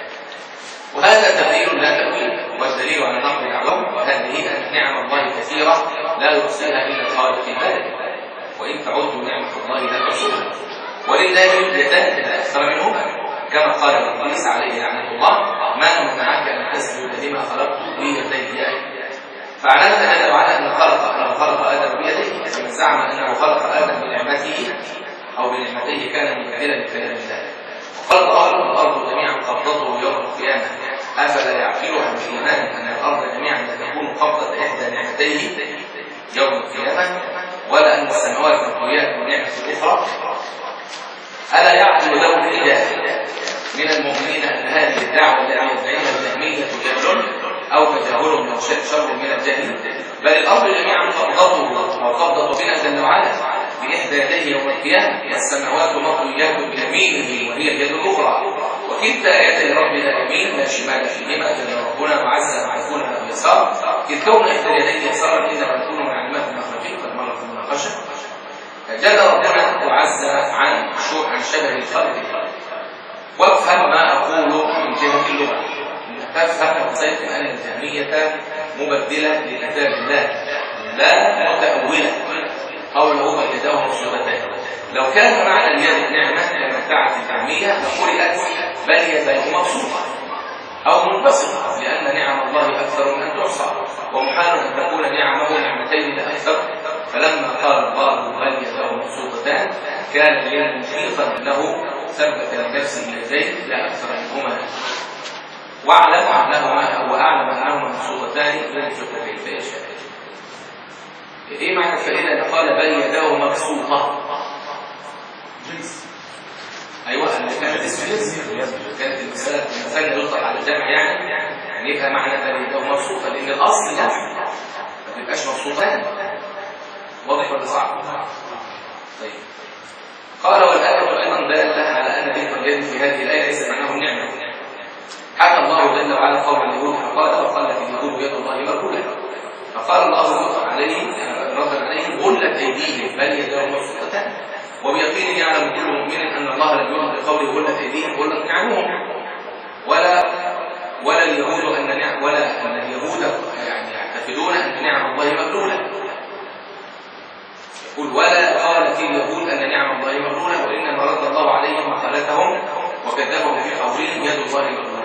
وهذا تغيير لا تأويل. والدليل على نقل العلوم هذه أن نعم الله كثيرة لا يحصيها إلا الخالق في ذلك وإن تعودوا نعمة الله لا تحصوها. ولله يدان أكثر منهما كما قال إبليس عليه لعنة الله ما منعك أن تسجد لما خلقت بيدي. فاعلمنا جل وعلا أن خلق آدم بيديه كما زعم أنه خلق آدم بنعمته أو بنعمته كان مكملا لكلام الله. وخلق الأرض جميعا قبضته يوم القيامة أفلا يعقلها بالإيمان أن الأرض جميعا لا تكون قبضة إحدى نعمتيه يوم القيامة ولا أن السماوات مطويات بنعمة أخرى. ألا يعقل له الإجابة من المؤمنين أن هذه الدعوة التي يدعيها الجهمية جهل أو تجاهل من شر من الجهل بل الأرض جميعا قبضته وقبضة بنا جل وعلا بإحدى يديه يوم القيامة والسماوات مطويات بيمينه وهي اليد الأخرى وكلتا يدي ربنا يمين لا شمال فيهما جل ربنا وعز أن يكون له يسار إذ كون إحدى يديه يسارا إذا ما يكون معلومات المخلوقين قد مرت المناقشة جل ربنا وعز عن شبه الخلق. وافهم ما أقول من جهة اللغة تفهم وتستيقن أن الجهمية مبدلة لكتاب الله لا متأولة قوله بل يداه مبسوطتان. لو كان معنى اليد نعمة كما ادعت الجهمية لقرئت بل يداه مبسوطة أو منبسطة لأن نعم الله أكثر من أن تحصى ومحال أن تكون نعمه نعمتين لا أكثر. فلما قال الله بل يداه مبسوطتان كان للمحيطا له ثبت لنفسه يدين لا أكثر منهما واعلم انهما مبسوطتان ينفق كيف يشاء. ايه معنى الفائده اللي قال بل يداه مبسوطه؟ جنس. ايوه كانت اسم جنس كانت المثال يطلق على الجمع يعني يبقى معنى بل يداه مبسوطه لان الاصل جمع ما تبقاش مبسوطان. واضح ولا صعب؟ طيب قال والايه ايضا داله على ان ذكر اليد في هذه الايه ليس معناه النعمه. حكى الله جل وعلا قول اليهود فقال وقالت اليهود يد الله مغلولة فقال الله ردا عليه غلت ايديهم بل يداه مبسوطتان وبيقين يعلم كل مؤمن ان الله لم يرد بقوله غلت ايديهم غلت نعمهم ولا اليهود ان اليهود يعني يعتقدون ان نعم الله مغلولة. يقول ولا قالت اليهود ان نعم الله مغلولة وانما رد الله عليهم مقالتهم وكذبهم في قولهم يد الله مغلولة.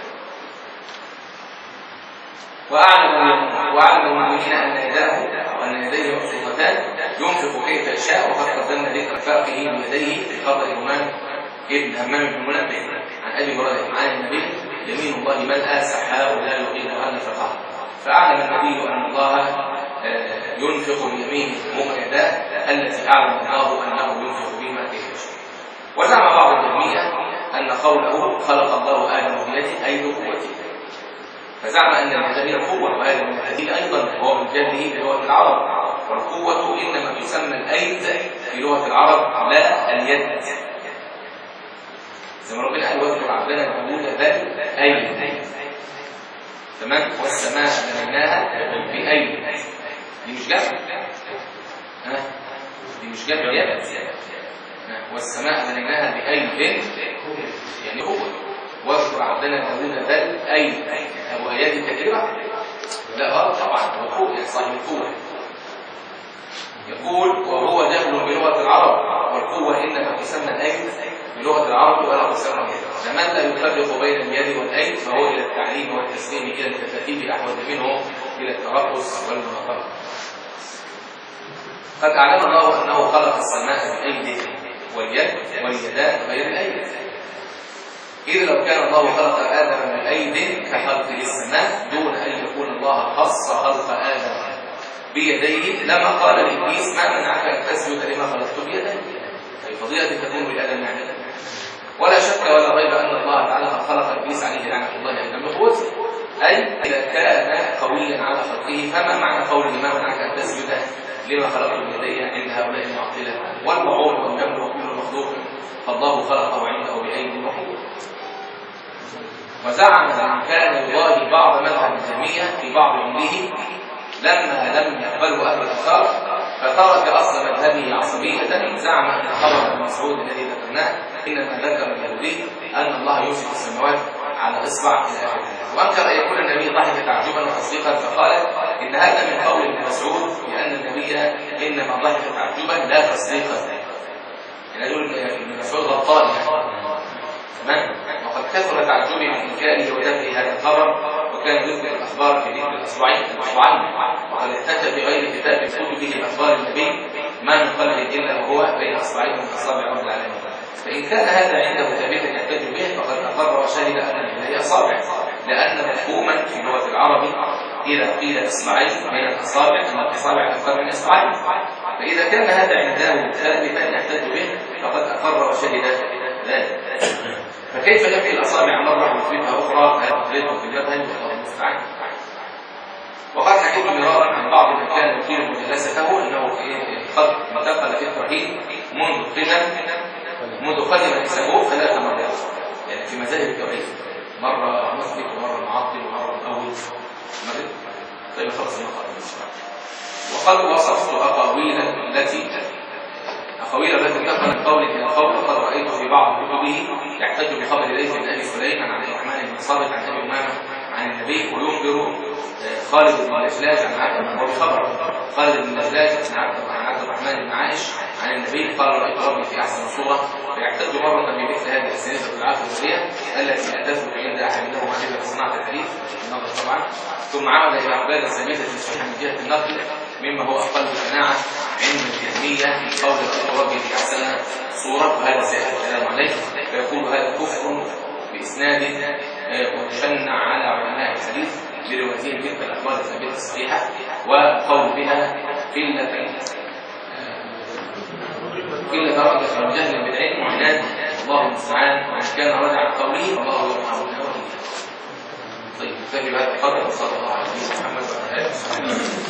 وأعلم المؤمنين أن يديه مبسوطتان ينفق كيف يشاء وقد قدمنا ذكر فاقه بيديه في خبر ابن همام بن منبه عن أبي هريرة عن النبي يمين الله ملأى سحاب لا يقيمها نفقها. فأعلم النبي أن الله ينفق بيمينه هما يداه التي أعلم الله أنه ينفق بهما كيف يشاء. وزعم بعض الجهمية أن قوله خلق الله آدم بيده أي بقوته فزعم أن اليد قوة وهذا من الدليل أيضا هو من جهله بلغة العرب والقوة إنما تسمى الأيد في لغة العرب لا اليد. زي ما ربنا قال واذكر عبدنا داوود ذا أيد. تمام. والسماء بنيناها بأيد. دي مش جبل، دي مش جبل يابس. والسماء بنيناها بأيد يعني قوة. واذكر عبدنا داوود ذا أيد. أبو آيات التكريمة؟ لا طبعا هو قوة، يعني صاحب القوة. يقول وهو جهل بلغة العرب، والقوة إنما تسمى الأيد بلغة العرب ولا تسمى اليد. فمن لا يفرق بين اليد والأيد فهو إلى التعليم والتسليم إلى التفاتيح أحوج منه إلى الترقص والمناقرة. قد أعلم الله أنه خلق السماء بأيده واليد واليدان غير الأيد. إذ لو كان الله خلق آدم بأيد كخلقه السماء دون أن يكون الله خص خلق آدم بيديه لما قال لإبليس ما منعك أن تسجد لما خلقت بيدي. أي فضيلة تكون بآدم يعني. ولا شك ولا ريب أن الله تعالى خلق إبليس عليه لعنة الله أيضا بقوته. أي إذا كان قويا على خلقه فما معنى قوله ما منعك أن تسجد لما خلقت بيدي عند هؤلاء المعطلة والبعوض والنمل وكل مخلوق فالله خلقه عنده بأيد وقوة. وزعم من كان يضاهي بعض مذهب الجهمية في بعض عمره لما لم يقبله أهل الآثار فترك أصل مذهبه عصبية. زعم أن خبر ابن مسعود الذي ذكرناه إنما ذكر اليهودي أن الله يمسك السماوات على إصبع إلى آخره. وأنكر أن يكون النبي ضحك تعجبا وتصديقا فقال إن هذا من قول ابن مسعود لأن النبي إنما ضحك تعجبا لا تصديقا. يعني يقول ابن مسعود غلطان تمام. وقد كثر تعجبي من إنكاره ودفع هذا الخبر وكان يذكر الأخبار في ذكر الأسبوعين وقد احتج بغير كتاب يقول به أخبار النبي ما من قلب إلا وهو بين أصبعين من أصابع رب العالمين. فإن كان هذا عنده ثابتا يحتج به فقد أقر وشهد أن لله أصابع لأن مفهوما في لغة العرب إذا قيل إصبعين من الأصابع أن الأصابع أكثر من إصبعين. فإذا كان هذا عنده ثابتا يحتج به فقد أقر وشهد ذلك. فكيف نفي الأصابع مرة ويثبتها أخرى؟ هذا مختلف في المذهب والله المستعان. وقد حكيت مرارا عن بعض من كان يطيل مجالسته أنه قد انتقل في التوحيد منذ قدم نسبه 3 مرات، يعني في مذاهب التوحيد مرة مثبت ومرة معطل ومرة مؤول. طيب خلاص وقد وصفت أقاويل التي انتقل من قول إلى قول. وقد رأيت في بعض كتبه يحتج بخبر ليث بن أبي سليم عن الرحمن بن صابت عن أبي أمامة عن النبي ويخبر خالد بن الأجلاج عن عبد وبخبر خالد بن الأجلاج عن عبد الرحمن بن عائش عن النبي قال رأيت ربي في أحسن صورة. فيحتج مرة بمثل هذه السنة العافية التي لا تثبت عند أحد منهم عن صناعة الحديث النظر طبعا. ثم عمل إلى أقبال ثابتة صحيحة من جهة النقل مما هو أقل قناعة عند الجهمية في قول رأيت ربي في أحسن صورة وهذا سيأتي الكلام عليه. فيقول هذا كفر بإسناد وتشنع على علماء الحديث بروايتهم تلك الأخبار الثابتة الصحيحة وقول بها قلة درجة من جهل بالعلم وعناد الله المستعان. وإن كان رجع عن قوله فالله يرحمنا وإياه. طيب نكتفي بهذا القدر وصلى الله على نبينا محمد وعلى آله وصحبه.